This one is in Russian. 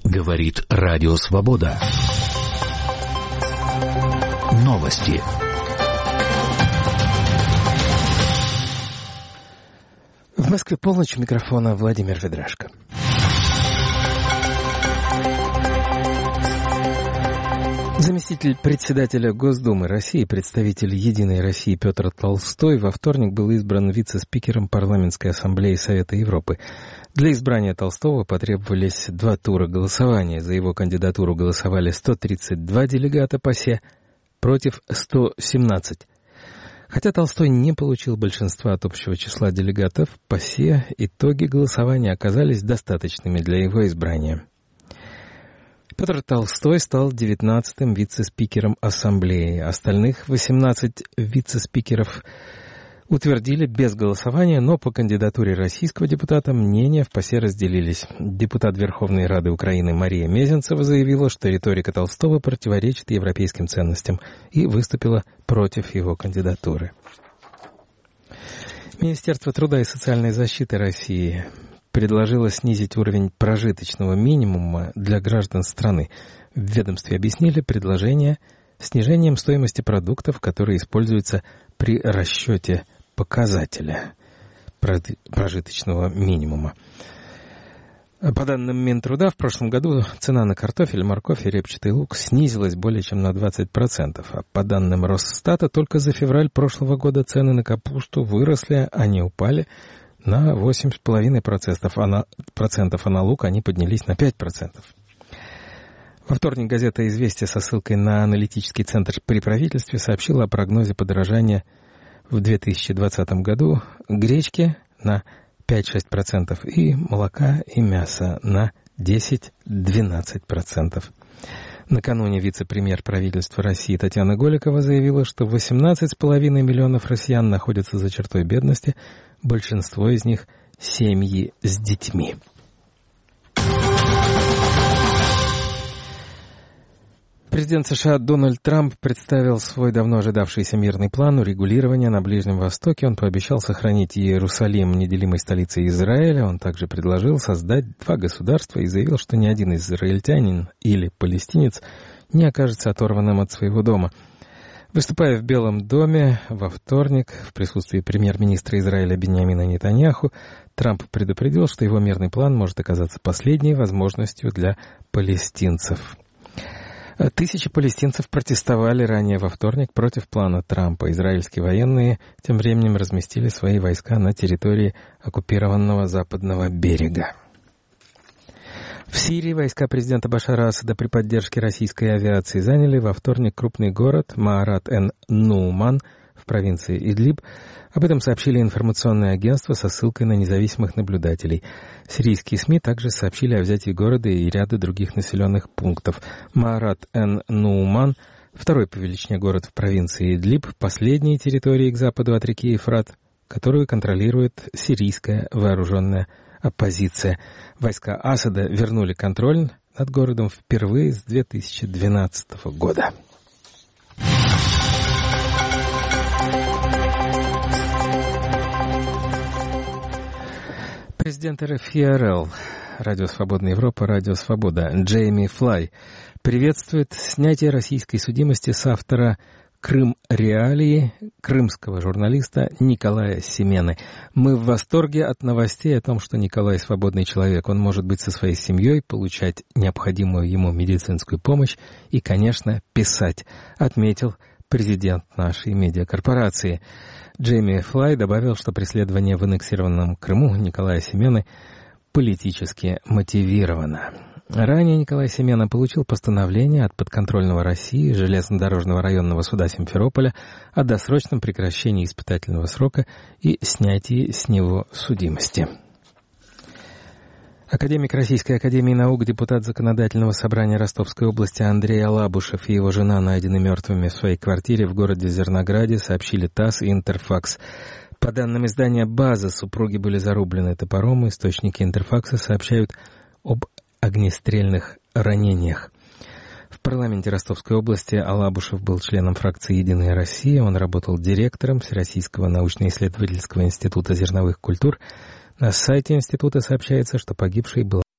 Говорит Радио Свобода. Новости. В Москве полночь, у микрофона Владимир Ведрашко. Заместитель председателя Госдумы России, представитель «Единой России» Петр Толстой во вторник был избран вице-спикером Парламентской ассамблеи Совета Европы. Для избрания Толстого потребовались 2 тура голосования. За его кандидатуру голосовали 132 делегата ПАСЕ, против 117. Хотя Толстой не получил большинства от общего числа делегатов ПАСЕ, итоги голосования оказались достаточными для его избрания. Петр Толстой стал 19-м вице-спикером Ассамблеи. Остальных 18 вице-спикеров утвердили без голосования, но по кандидатуре российского депутата мнения в ПАСЕ разделились. Депутат Верховной Рады Украины Мария Мезенцева заявила, что риторика Толстого противоречит европейским ценностям, и выступила против его кандидатуры. Министерство труда и социальной защиты России предложила снизить уровень прожиточного минимума для граждан страны. В ведомстве объяснили предложение снижением стоимости продуктов, которые используются при расчете показателя прожиточного минимума. По данным Минтруда, в прошлом году цена на картофель, морковь и репчатый лук снизилась более чем на 20%. А по данным Росстата, только за февраль прошлого года цены на капусту выросли, а не упали на 8,5%, а на лук они поднялись на 5%. Во вторник газета «Известия» со ссылкой на аналитический центр при правительстве сообщила о прогнозе подорожания в 2020 году гречки на 5-6% и молока и мяса на 10-12%. Накануне вице-премьер правительства России Татьяна Голикова заявила, что 18,5 миллионов россиян находятся за чертой бедности, большинство из них – семьи с детьми. Президент США Дональд Трамп представил свой давно ожидавшийся мирный план урегулирования на Ближнем Востоке. Он пообещал сохранить Иерусалим неделимой столицей Израиля. Он также предложил создать 2 государства и заявил, что ни один израильтянин или палестинец не окажется оторванным от своего дома. Выступая в Белом доме во вторник в присутствии премьер-министра Израиля Биньямина Нетаньяху, Трамп предупредил, что его мирный план может оказаться последней возможностью для палестинцев. Тысячи палестинцев протестовали ранее во вторник против плана Трампа. Израильские военные тем временем разместили свои войска на территории оккупированного западного берега. В Сирии войска президента Башара Асада при поддержке российской авиации заняли во вторник крупный город Маарат-эн-Нуман в провинции Идлиб. Об этом сообщили информационные агентства со ссылкой на независимых наблюдателей. Сирийские СМИ также сообщили о взятии города и ряда других населенных пунктов. Маарат-эн-Нуман — второй по величине город в провинции Идлиб, последней территории к западу от реки Ефрат, которую контролирует сирийская вооруженная оппозиция. Войска Асада вернули контроль над городом впервые с 2012 года. Президент РФ ЕРЛ, Радио Свободная Европа, Радио Свобода, Джейми Флай приветствует снятие российской судимости с автора «Крым-реалии» крымского журналиста Николая Семены. Мы в восторге от новостей о том, что Николай свободный человек. Он может быть со своей семьей, получать необходимую ему медицинскую помощь и, конечно, писать, отметил президент нашей медиакорпорации. Джейми Флай добавил, что преследование в аннексированном Крыму Николая Семены политически мотивировано. Ранее Николай Семена получил постановление от подконтрольного России железнодорожного районного суда Симферополя о досрочном прекращении испытательного срока и снятии с него судимости. Академик Российской академии наук, депутат Законодательного собрания Ростовской области Андрей Алабушев и его жена найдены мертвыми в своей квартире в городе Зернограде, сообщили ТАСС и Интерфакс. По данным издания «База», супруги были зарублены топором. Источники Интерфакса сообщают об огнестрельных ранениях. В парламенте Ростовской области Алабушев был членом фракции «Единая Россия». Он работал директором Всероссийского научно-исследовательского института зерновых культур. На сайте института сообщается, что погибший был